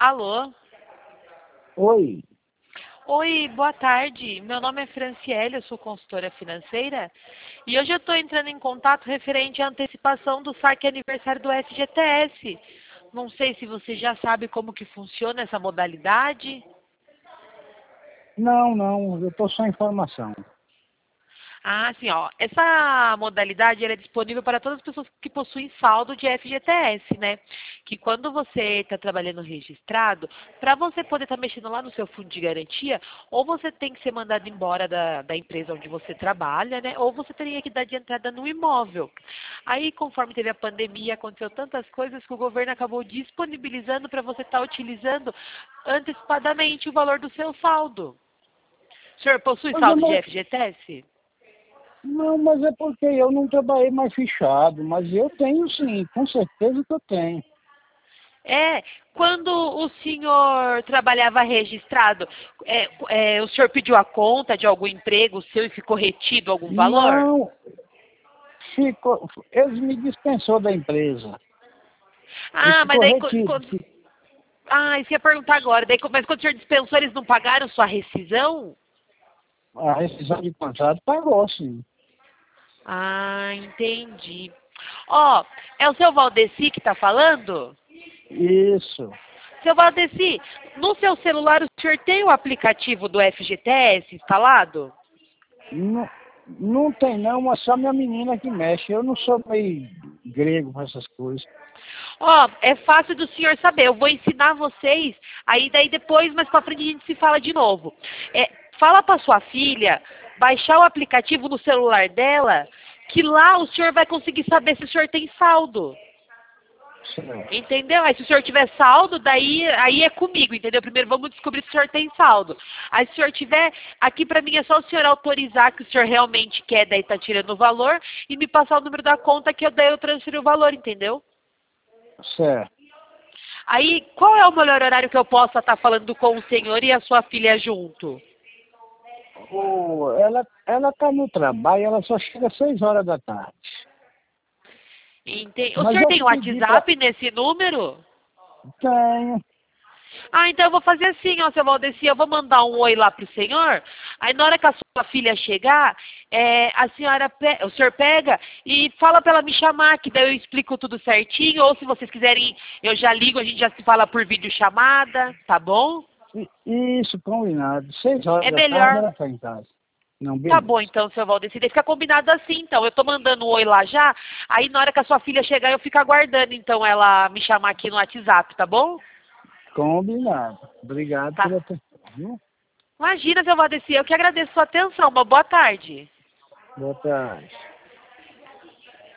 Alô? Oi. Oi, boa tarde. Meu nome é Franciele, eu sou consultora financeira e hoje eu estou entrando em contato referente à antecipação do saque aniversário do FGTS. Não sei se você já sabe como que funciona essa modalidade. Não, eu estou sem informação. Ah, sim, ó. Essa modalidade ela é disponível para todas as pessoas que possuem saldo de FGTS, né? Que quando você está trabalhando registrado, para você poder estar mexendo lá no seu fundo de garantia, ou você tem que ser mandado embora da empresa onde você trabalha, né? Ou você teria que dar de entrada no imóvel. Aí, conforme teve a pandemia, aconteceu tantas coisas que o governo acabou disponibilizando para você estar utilizando antecipadamente o valor do seu saldo. O senhor possui Mas, saldo de FGTS? não, mas é porque eu não trabalhei mais fichado, mas eu tenho sim, com certeza que eu tenho. É, quando o senhor trabalhava registrado, o senhor pediu a conta de algum emprego seu e ficou retido algum valor? Não, eles me dispensou da empresa e Ah, mas ficou daí retido. isso ia perguntar agora. Mas quando o senhor dispensou, eles não pagaram sua rescisão? A rescisão de contrato pagou, sim. Ah, entendi. Ó, é o seu Valdeci que está falando? Isso. Seu Valdeci, no seu celular o senhor tem o aplicativo do FGTS instalado? Não, não tem não, mas só minha menina que mexe. Eu não sou meio grego com essas coisas. Ó, é fácil do senhor saber. Eu vou ensinar vocês. Aí daí depois, mais pra frente, a gente se fala de novo. Fala pra sua filha baixar o aplicativo no celular dela, que lá o senhor vai conseguir saber se o senhor tem saldo. Certo. Entendeu? Aí se o senhor tiver saldo, daí aí é comigo, entendeu? Primeiro vamos descobrir se o senhor tem saldo. Aí se o senhor tiver, aqui pra mim é só o senhor autorizar que o senhor realmente quer, daí tá tirando o valor, e me passar o número da conta que daí eu transfiro o valor, entendeu? Certo. Aí, qual é o melhor horário que eu possa estar falando com o senhor e a sua filha junto? Ela tá no trabalho, ela só chega às 6 horas da tarde. O Mas senhor eu tem pedi para... WhatsApp nesse número? Tenho. Ah, então eu vou fazer assim, ó, seu Valdeci, eu vou mandar um oi lá pro senhor, aí na hora que a sua filha chegar, o senhor pega e fala pra ela me chamar, que daí eu explico tudo certinho, ou se vocês quiserem, eu já ligo, a gente já se fala por videochamada, tá bom? Isso, combinado. 6 horas É da tarde melhor. ela tá em casa. Não, Tá bom, beleza. então, seu Valdeci. Daí fica combinado assim, então. Eu tô mandando um oi lá já. Aí, na hora que a sua filha chegar, eu fico aguardando, então, ela me chamar aqui no WhatsApp, tá bom? Combinado. Obrigado Tá. pela atenção, viu? Imagina, seu Valdeci. Eu que agradeço a sua atenção. Uma boa tarde. Boa tarde.